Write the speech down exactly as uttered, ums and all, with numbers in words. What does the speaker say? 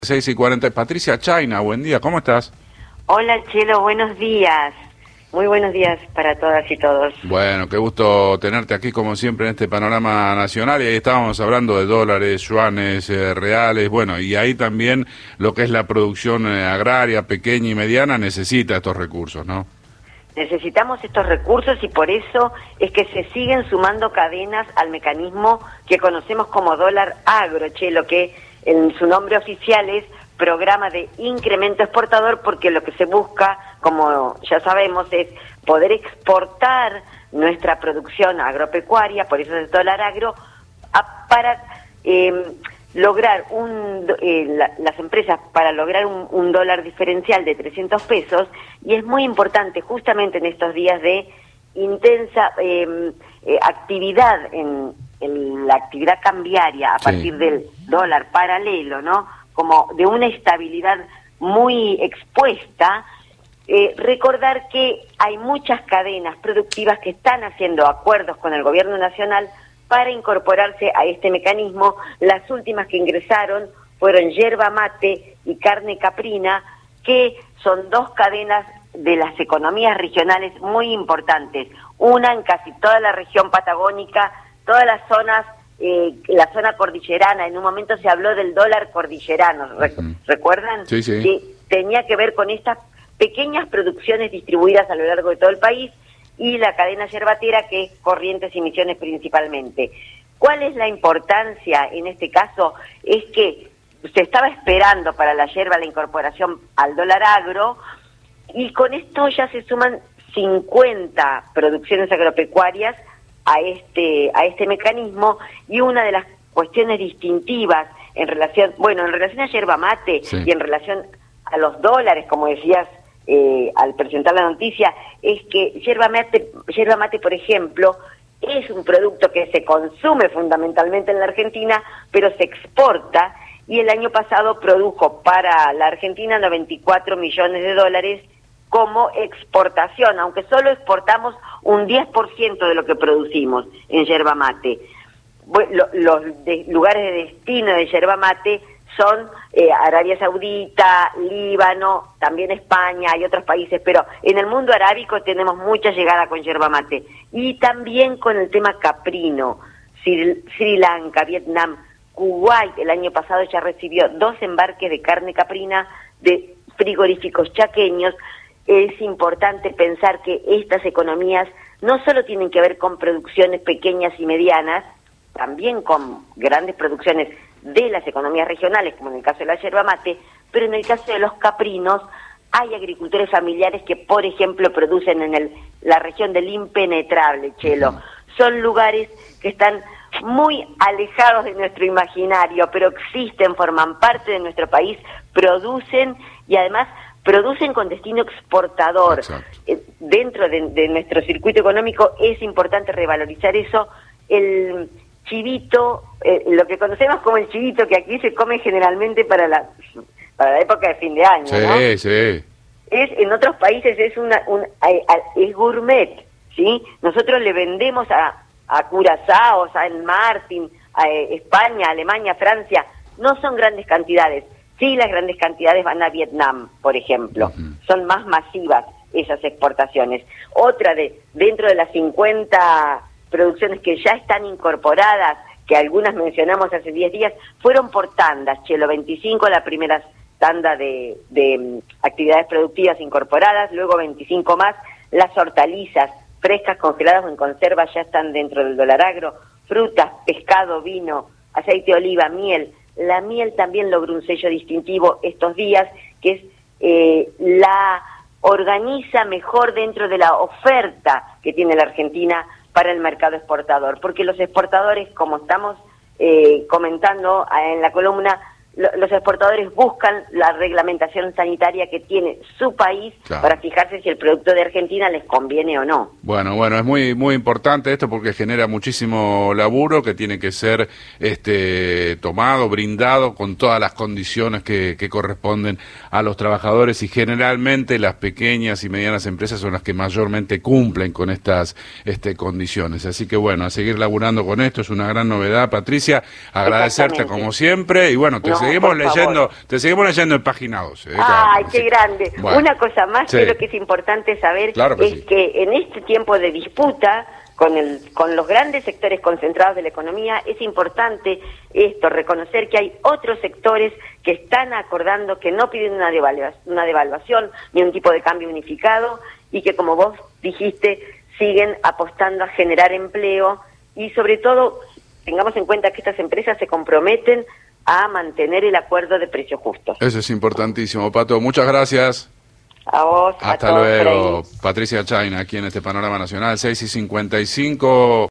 seis y cuarenta. Patricia Chayna, buen día, ¿cómo estás? Hola Chelo, buenos días. Muy buenos días para todas y todos. Bueno, qué gusto tenerte aquí como siempre en este panorama nacional. Y ahí estábamos hablando de dólares, yuanes, eh, reales, bueno, y ahí también lo que es la producción eh, agraria, pequeña y mediana, necesita estos recursos, ¿no? Necesitamos estos recursos y por eso es que se siguen sumando cadenas al mecanismo que conocemos como dólar agro, Chelo, que en su nombre oficial es Programa de Incremento Exportador, porque lo que se busca, como ya sabemos, es poder exportar nuestra producción agropecuaria, por eso es dólar agro, a, para eh, lograr un, eh, la, las empresas, para lograr un, un dólar diferencial de trescientos pesos, y es muy importante justamente en estos días de intensa eh, eh, actividad en, en la actividad cambiaria a Sí. partir del dólar paralelo, ¿no? Como de una estabilidad muy expuesta, eh, recordar que hay muchas cadenas productivas que están haciendo acuerdos con el gobierno nacional para incorporarse a este mecanismo. Las últimas que ingresaron fueron yerba mate y carne caprina, que son dos cadenas de las economías regionales muy importantes. Una en casi toda la región patagónica, todas las zonas, eh, la zona cordillerana. En un momento se habló del dólar cordillerano, ¿rec- Uh-huh. ¿recuerdan? Sí, sí. Que tenía que ver con estas pequeñas producciones distribuidas a lo largo de todo el país, y la cadena yerbatera, que es Corrientes y Misiones principalmente. ¿Cuál es la importancia en este caso? Es que se estaba esperando para la yerba la incorporación al dólar agro, y con esto ya se suman cincuenta producciones agropecuarias a este a este mecanismo. Y una de las cuestiones distintivas en relación, bueno, en relación a yerba mate, Sí. y en relación a los dólares, como decías eh, al presentar la noticia, es que yerba mate, yerba mate, por ejemplo, es un producto que se consume fundamentalmente en la Argentina, pero se exporta, y el año pasado produjo para la Argentina noventa y cuatro millones de dólares como exportación, aunque solo exportamos un diez por ciento de lo que producimos en yerba mate. Bueno, lo, los de, lugares de destino de yerba mate son eh, Arabia Saudita, Líbano, también España y otros países, pero en el mundo arábico tenemos mucha llegada con yerba mate. Y también con el tema caprino, Sri, Sri Lanka, Vietnam, Kuwait el año pasado ya recibió dos embarques de carne caprina de frigoríficos chaqueños. Es importante pensar que estas economías no solo tienen que ver con producciones pequeñas y medianas, también con grandes producciones de las economías regionales, como en el caso de la yerba mate, pero en el caso de los caprinos hay agricultores familiares que, por ejemplo, producen en el, la región del impenetrable, Chelo. Son lugares que están muy alejados de nuestro imaginario, pero existen, forman parte de nuestro país, producen, y además producen con destino exportador. Eh, dentro de, de nuestro circuito económico es importante revalorizar eso. El chivito, eh, lo que conocemos como el chivito, que aquí se come generalmente para la para la época de fin de año, Sí, ¿no? sí. Es, en otros países es una un, a- a- es gourmet, ¿sí? Nosotros le vendemos a, a Curazao, a San Martín, a eh, España, Alemania, Francia. No son grandes cantidades. Sí, las grandes cantidades van a Vietnam, por ejemplo. Uh-huh. Son más masivas esas exportaciones. Otra de, dentro de las cincuenta producciones que ya están incorporadas, que algunas mencionamos hace diez días, fueron por tandas, Chelo, veinticinco la primera tanda de, de um, actividades productivas incorporadas, luego veinticinco más. Las hortalizas frescas, congeladas o en conserva ya están dentro del dólar agro, frutas, pescado, vino, aceite de oliva, miel. La miel también logró un sello distintivo estos días, que es eh, la organiza mejor dentro de la oferta que tiene la Argentina para el mercado exportador, porque los exportadores, como estamos eh, comentando en la columna, lo, los exportadores buscan la reglamentación sanitaria que tiene su país, claro, para fijarse si el producto de Argentina les conviene o no. Bueno, bueno, es muy muy importante esto porque genera muchísimo laburo que tiene que ser este tomado, brindado con todas las condiciones que, que corresponden a los trabajadores, y generalmente las pequeñas y medianas empresas son las que mayormente cumplen con estas este, condiciones. Así que bueno, a seguir laburando con esto, es una gran novedad, Patricia, agradecerte como siempre, y bueno, te seguimos leyendo, favor. te seguimos leyendo en página doce. ¿eh? Ay, Claro, qué sí. grande. Bueno. Una cosa más Sí. que lo que es importante saber Claro que es sí. que en este tiempo de disputa con el con los grandes sectores concentrados de la economía, es importante esto, reconocer que hay otros sectores que están acordando que no piden una devaluación, una devaluación ni un tipo de cambio unificado y que, como vos dijiste, siguen apostando a generar empleo y, sobre todo, tengamos en cuenta que estas empresas se comprometen a mantener el acuerdo de precios justos. Eso es importantísimo, Pato. Muchas gracias. A vos, a Hasta todos por luego. ahí. Patricia Chaina, aquí en este Panorama Nacional, seis y cincuenta y cinco.